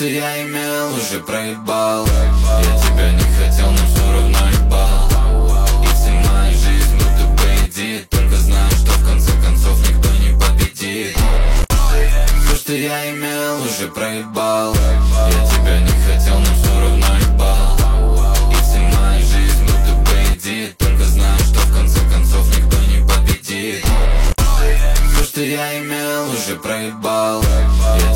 что я имел, уже проебал. Я тебя не хотел, но все равно ебал. И вся моя жизнь будто бы идея, только знаю, что в конце концов никто не победит. Все, что я имел, уже проебал. Я тебя не хотел, но все равно ебал. И вся моя жизнь будто бы идея, только знаю, что в конце концов никто не победит. Все, что я имел, уже проебал. Я